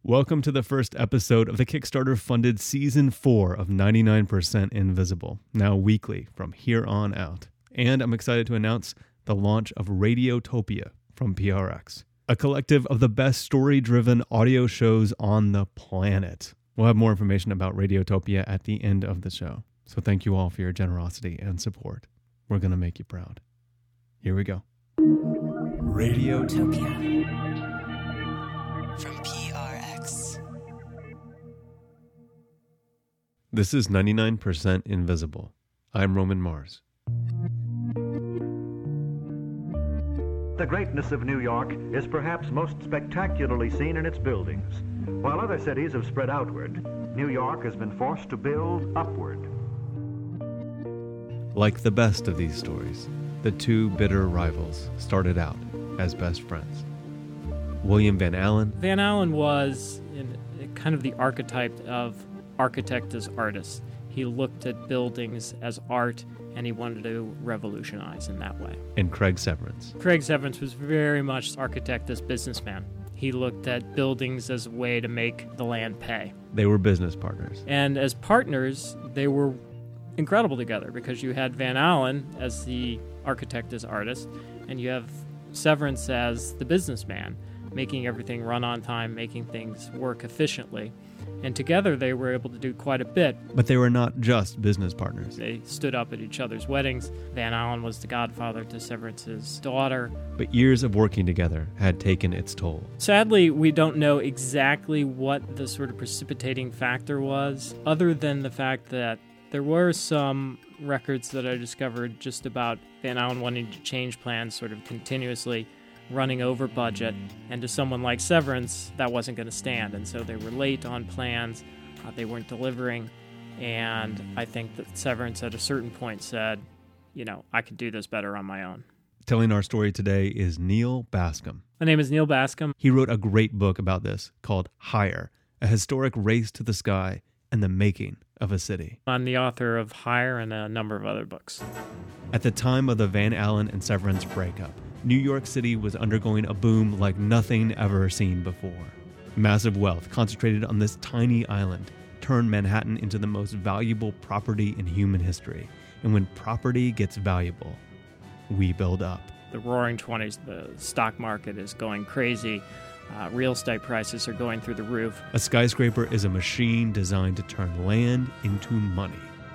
Welcome to the first episode of the Kickstarter-funded Season 4 of 99% Invisible, now weekly from here on out. And I'm excited to announce the launch of Radiotopia from PRX, a collective of the best story-driven audio shows on the planet. We'll have more information about Radiotopia at the end of the show. So thank you all for your generosity and support. We're going to make you proud. Here we go. Radiotopia from PRX. This is 99% Invisible. I'm Roman Mars. The greatness of New York is perhaps most spectacularly seen in its buildings. While other cities have spread outward, New York has been forced to build upward. Like the best of these stories, the two bitter rivals started out as best friends. William Van Alen. Van Alen was kind of the archetype of architect as artist. He looked at buildings as art, and he wanted to revolutionize in that way. And Craig Severance. Craig Severance was very much architect as businessman. He looked at buildings as a way to make the land pay. They were business partners. And as partners, they were incredible together because you had Van Alen as the architect as artist, and you have Severance as the businessman, making everything run on time, making things work efficiently. And together they were able to do quite a bit. But they were not just business partners. They stood up at each other's weddings. Van Alen was the godfather to Severance's daughter. But years of working together had taken its toll. Sadly, we don't know exactly what the sort of precipitating factor was, other than the fact that there were some records that I discovered just about Van Alen wanting to change plans sort of continuously, running over budget, and to someone like Severance, that wasn't going to stand. And so they were late on plans, they weren't delivering, and I think that Severance at a certain point said, I could do this better on my own. Telling our story today is Neil Bascom. My name is Neil Bascom. He wrote a great book about this called Higher, a historic race to the sky and the making of a city. I'm the author of Higher and a number of other books. At the time of the Van Alen and Severance breakup, New York City was undergoing a boom like nothing ever seen before. Massive wealth concentrated on this tiny island turned Manhattan into the most valuable property in human history. And when property gets valuable, we build up. The roaring 20s, the stock market is going crazy. Real estate prices are going through the roof. A skyscraper is a machine designed to turn land into money.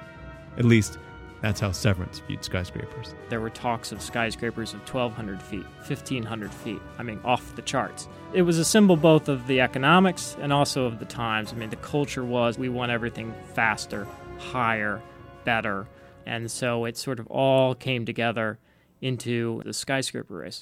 At least, that's how Severance viewed skyscrapers. There were talks of skyscrapers of 1,200 feet, 1,500 feet. Off the charts. It was a symbol both of the economics and also of the times. The culture was, we want everything faster, higher, better. And so it sort of all came together into the skyscraper race.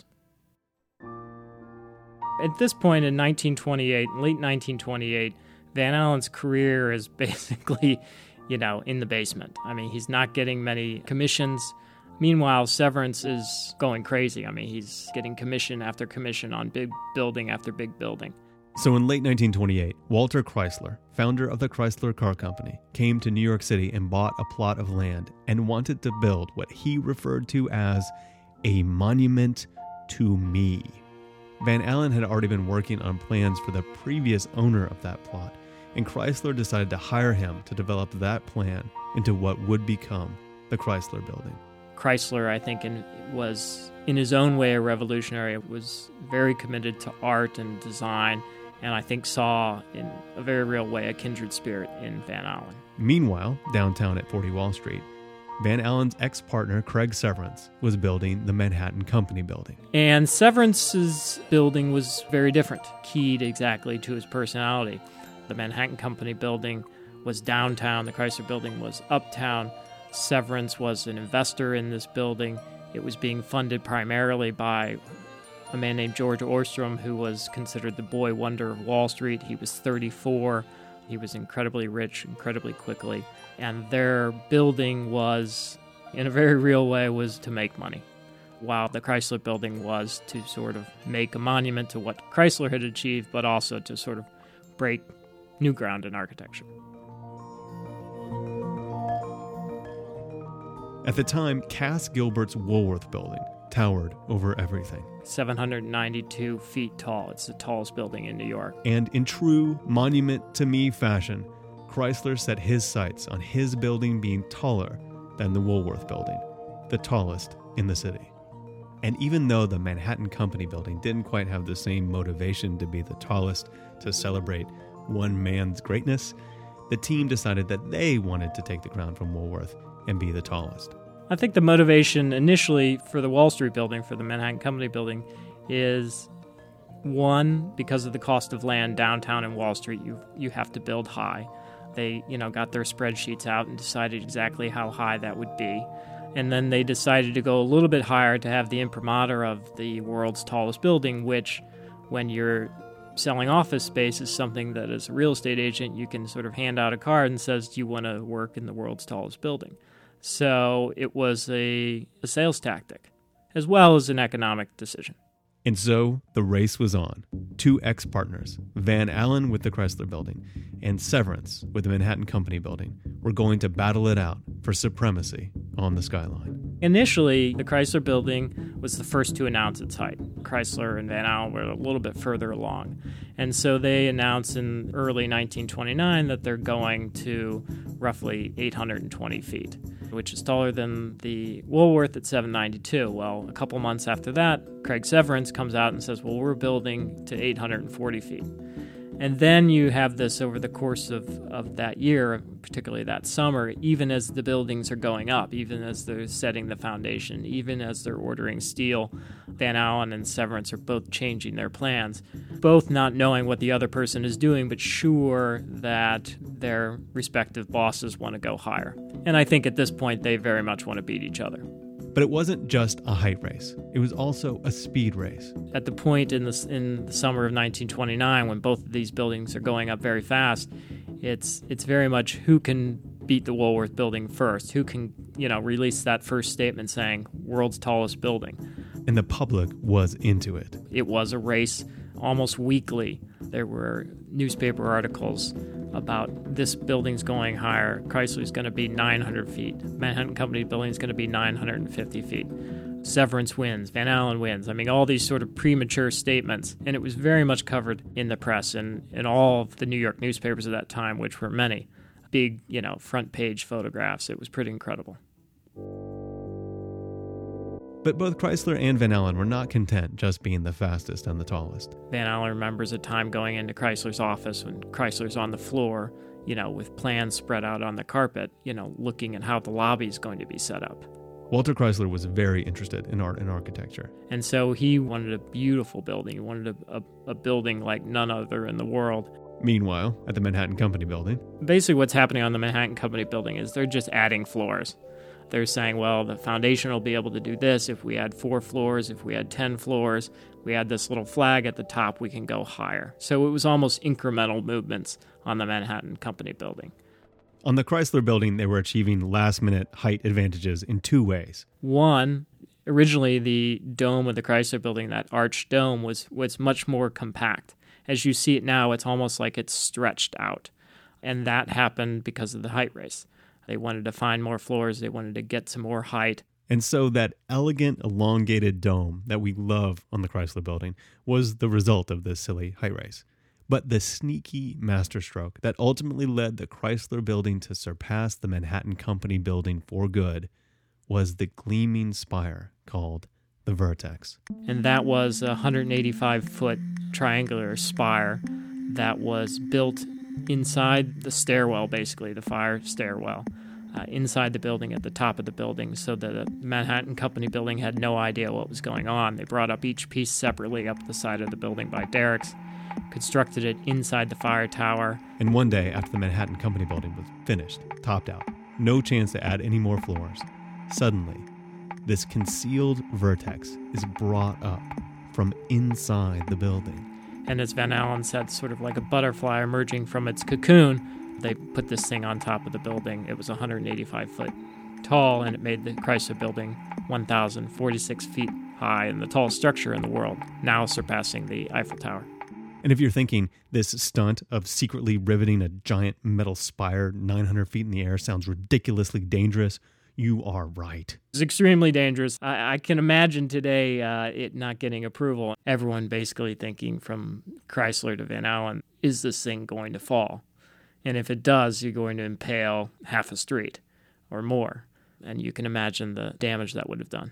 At this point in 1928, late 1928, Van Alen's career is basically in the basement. He's not getting many commissions. Meanwhile, Severance is going crazy. He's getting commission after commission on big building after big building. So in late 1928, Walter Chrysler, founder of the Chrysler Car Company, came to New York City and bought a plot of land and wanted to build what he referred to as a monument to me. Van Alen had already been working on plans for the previous owner of that plot, and Chrysler decided to hire him to develop that plan into what would become the Chrysler Building. Chrysler, I think, was in his own way a revolutionary, was very committed to art and design, and I think saw in a very real way a kindred spirit in Van Alen. Meanwhile, downtown at 40 Wall Street, Van Alen's ex-partner Craig Severance was building the Manhattan Company Building. And Severance's building was very different, keyed exactly to his personality. The Manhattan Company Building was downtown, the Chrysler Building was uptown. Severance was an investor in this building. It was being funded primarily by a man named George Ostrom, who was considered the boy wonder of Wall Street. He was 34. He was incredibly rich, incredibly quickly. And their building was, in a very real way, was to make money, while the Chrysler Building was to sort of make a monument to what Chrysler had achieved, but also to sort of break new ground in architecture. At the time, Cass Gilbert's Woolworth building towered over everything. 792 feet tall. It's the tallest building in New York. And in true monument-to-me fashion, Chrysler set his sights on his building being taller than the Woolworth building, the tallest in the city. And even though the Manhattan Company building didn't quite have the same motivation to be the tallest to celebrate one man's greatness, the team decided that they wanted to take the crown from Woolworth and be the tallest. I think the motivation initially for the Wall Street building, for the Manhattan Company building, is one, because of the cost of land downtown in Wall Street, you have to build high. They, got their spreadsheets out and decided exactly how high that would be. And then they decided to go a little bit higher to have the imprimatur of the world's tallest building, which, when you're selling office space, is something that as a real estate agent, you can sort of hand out a card and says, do you want to work in the world's tallest building? So it was a sales tactic, as well as an economic decision. And so the race was on. Two ex-partners, Van Allen with the Chrysler Building and Severance with the Manhattan Company Building, were going to battle it out for supremacy on the skyline. Initially, the Chrysler Building was the first to announce its height. Chrysler and Van Allen were a little bit further along. And so they announced in early 1929 that they're going to roughly 820 feet, which is taller than the Woolworth at 792. Well, a couple months after that, Craig Severance comes out and says, well, we're building to 840 feet. And then you have this over the course of that year, particularly that summer, even as the buildings are going up, even as they're setting the foundation, even as they're ordering steel, Van Allen and Severance are both changing their plans, both not knowing what the other person is doing, but sure that their respective bosses want to go higher. And I think at this point, they very much want to beat each other. But it wasn't just a height race. It was also a speed race. At the point in the summer of 1929, when both of these buildings are going up very fast, it's very much who can beat the Woolworth building first, who can, release that first statement saying, world's tallest building. And the public was into it. It was a race almost weekly. There were newspaper articles about this building's going higher. Chrysler's going to be 900 feet. Manhattan Company building is going to be 950 feet. Severance wins. Van Allen wins. I mean, all these sort of premature statements. And it was very much covered in the press and in all of the New York newspapers at that time, which were many. Big, front page photographs. It was pretty incredible. But both Chrysler and Van Allen were not content just being the fastest and the tallest. Van Allen remembers a time going into Chrysler's office when Chrysler's on the floor, with plans spread out on the carpet, looking at how the lobby is going to be set up. Walter Chrysler was very interested in art and architecture. And so he wanted a beautiful building. He wanted a building like none other in the world. Meanwhile, at the Manhattan Company building, basically what's happening on the Manhattan Company building is they're just adding floors. They're saying, well, the foundation will be able to do this. If we add 4 floors, if we add 10 floors, we add this little flag at the top, we can go higher. So it was almost incremental movements on the Manhattan Company building. On the Chrysler building, they were achieving last-minute height advantages in 2 ways. One, originally the dome of the Chrysler building, that arched dome, was much more compact. As you see it now, it's almost like it's stretched out. And that happened because of the height race. They wanted to find more floors. They wanted to get some more height. And so that elegant, elongated dome that we love on the Chrysler building was the result of this silly height race. But the sneaky masterstroke that ultimately led the Chrysler building to surpass the Manhattan Company building for good was the gleaming spire called the Vertex. And that was a 185-foot triangular spire that was built inside the stairwell, basically, the fire stairwell, inside the building at the top of the building, so that the Manhattan Company building had no idea what was going on. They brought up each piece separately up the side of the building by derricks, constructed it inside the fire tower. And one day, after the Manhattan Company building was finished, topped out, no chance to add any more floors, suddenly, this concealed vertex is brought up from inside the building. And as Van Allen said, sort of like a butterfly emerging from its cocoon, they put this thing on top of the building. It was 185 foot tall, and it made the Chrysler building 1,046 feet high and the tallest structure in the world, now surpassing the Eiffel Tower. And if you're thinking this stunt of secretly riveting a giant metal spire 900 feet in the air sounds ridiculously dangerous, You are right. It's extremely dangerous. I can imagine today it not getting approval. Everyone basically thinking from Chrysler to Van Allen, is this thing going to fall? And if it does, you're going to impale half a street or more. And you can imagine the damage that would have done.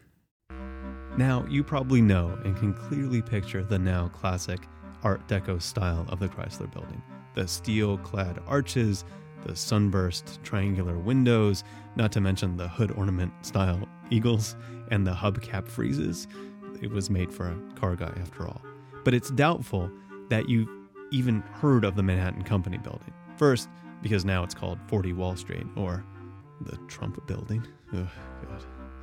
Now, you probably know and can clearly picture the now classic Art Deco style of the Chrysler Building. The steel-clad arches, the sunburst triangular windows, not to mention the hood ornament style eagles and the hubcap friezes. It was made for a car guy after all. But it's doubtful that you've even heard of the Manhattan Company Building. First, because now it's called 40 Wall Street, or the Trump Building. Ugh, God.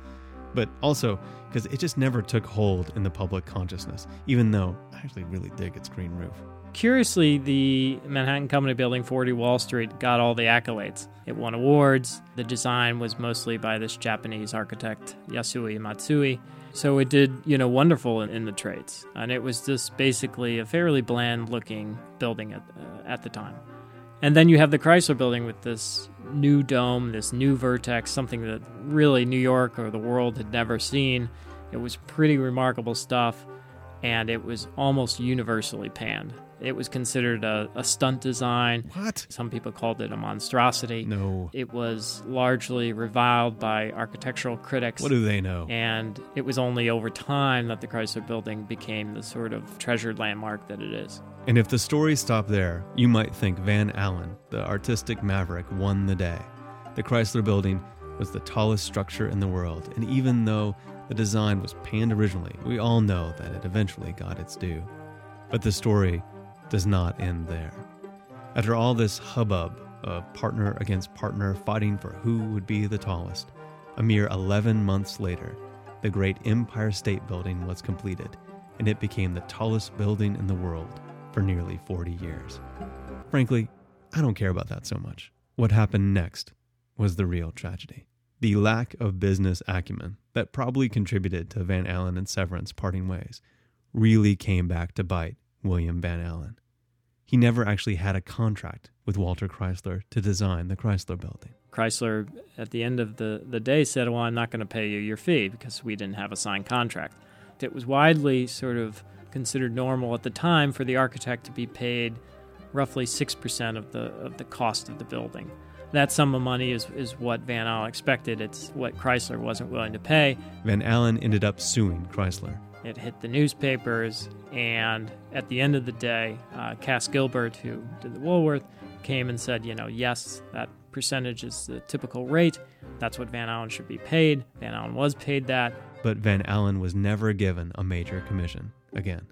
But also because it just never took hold in the public consciousness, even though I actually really dig its green roof. Curiously, the Manhattan Company Building, 40 Wall Street, got all the accolades. It won awards. The design was mostly by this Japanese architect, Yasui Matsui. So it did, wonderful in the trades. And it was just basically a fairly bland-looking building at the time. And then you have the Chrysler Building with this new dome, this new vertex, something that really New York or the world had never seen. It was pretty remarkable stuff, and it was almost universally panned. It was considered a stunt design. What? Some people called it a monstrosity. No. It was largely reviled by architectural critics. What do they know? And it was only over time that the Chrysler Building became the sort of treasured landmark that it is. And if the story stopped there, you might think Van Allen, the artistic maverick, won the day. The Chrysler Building was the tallest structure in the world, and even though the design was panned originally, we all know that it eventually got its due. But the story does not end there. After all this hubbub of partner against partner fighting for who would be the tallest, a mere 11 months later, the great Empire State Building was completed, and it became the tallest building in the world for nearly 40 years. Frankly, I don't care about that so much. What happened next was the real tragedy. The lack of business acumen that probably contributed to Van Allen and Severance parting ways really came back to bite William Van Allen. He never actually had a contract with Walter Chrysler to design the Chrysler Building. Chrysler, at the end of the day, said, well, I'm not going to pay you your fee because we didn't have a signed contract. It was widely sort of considered normal at the time for the architect to be paid roughly 6% of the cost of the building. That sum of money is what Van Allen expected. It's what Chrysler wasn't willing to pay. Van Allen ended up suing Chrysler. It hit the newspapers, and at the end of the day, Cass Gilbert, who did the Woolworth, came and said, yes, that percentage is the typical rate. That's what Van Allen should be paid. Van Allen was paid that. But Van Allen was never given a major commission again.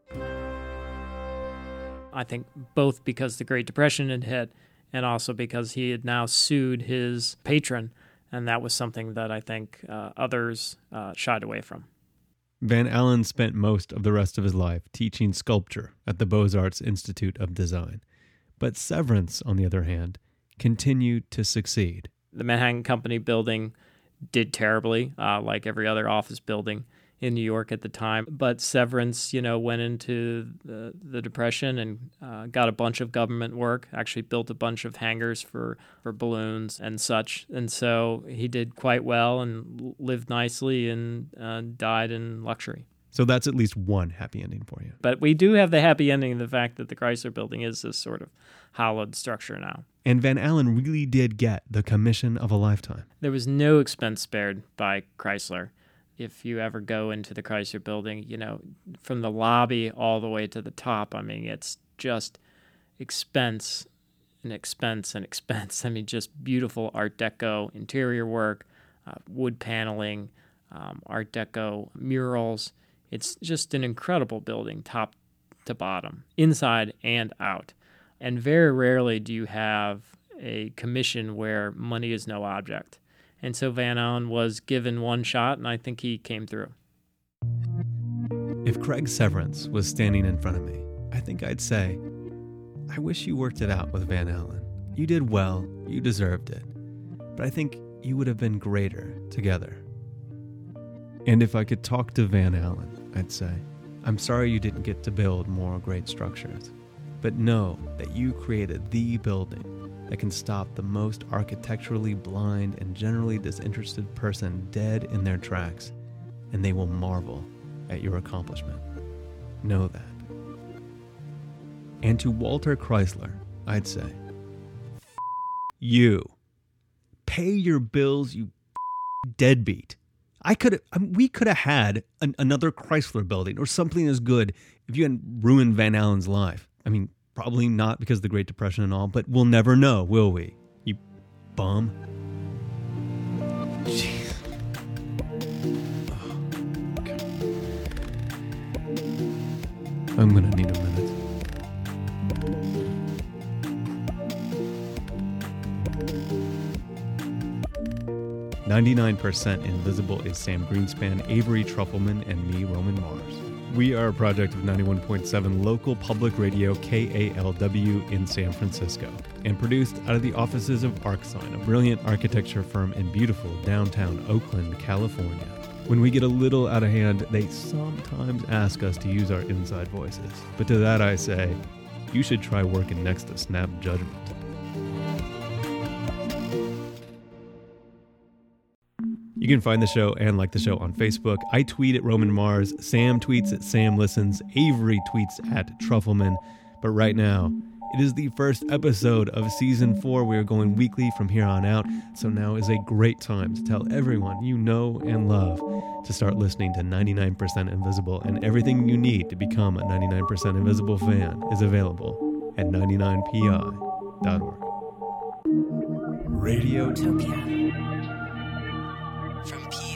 I think both because the Great Depression had hit and also because he had now sued his patron, and that was something that I think others shied away from. Van Allen spent most of the rest of his life teaching sculpture at the Beaux-Arts Institute of Design. But Severance, on the other hand, continued to succeed. The Manhattan Company Building did terribly, like every other office building in New York at the time. But Severance, went into the Depression and got a bunch of government work, actually built a bunch of hangars for balloons and such. And so he did quite well and lived nicely and died in luxury. So that's at least one happy ending for you. But we do have the happy ending of the fact that the Chrysler Building is this sort of hollowed structure now. And Van Allen really did get the commission of a lifetime. There was no expense spared by Chrysler. If you ever go into the Chrysler Building, from the lobby all the way to the top, it's just expense and expense and expense. Just beautiful Art Deco interior work, wood paneling, Art Deco murals. It's just an incredible building, top to bottom, inside and out. And very rarely do you have a commission where money is no object. And so Van Allen was given one shot, and I think he came through. If Craig Severance was standing in front of me, I think I'd say, I wish you worked it out with Van Allen. You did well, you deserved it. But I think you would have been greater together. And if I could talk to Van Allen, I'd say, I'm sorry you didn't get to build more great structures, but know that you created the building that can stop the most architecturally blind and generally disinterested person dead in their tracks, and they will marvel at your accomplishment. Know that. And to Walter Chrysler, I'd say, you. Pay your bills, you deadbeat. We could have had another Chrysler building or something as good if you hadn't ruined Van Allen's life. I mean, probably not because of the Great Depression and all, but we'll never know, will we? You bum. Jeez. Oh, okay. I'm gonna need a minute. "99% Invisible" is Sam Greenspan, Avery Trufelman, and me, Roman Mars. We are a project of 91.7 local public radio KALW in San Francisco, and produced out of the offices of ArcSign, a brilliant architecture firm in beautiful downtown Oakland, California. When we get a little out of hand, they sometimes ask us to use our inside voices. But to that I say, you should try working next to Snap Judgment. You can find the show and like the show on Facebook. I tweet at Roman Mars, Sam tweets at Sam Listens, Avery tweets at Trufelman. But right now, it is the first episode of Season 4. We are going weekly from here on out, so now is a great time to tell everyone you know and love to start listening to 99% Invisible, and everything you need to become a 99% Invisible fan is available at 99pi.org. Radiotopia. From P.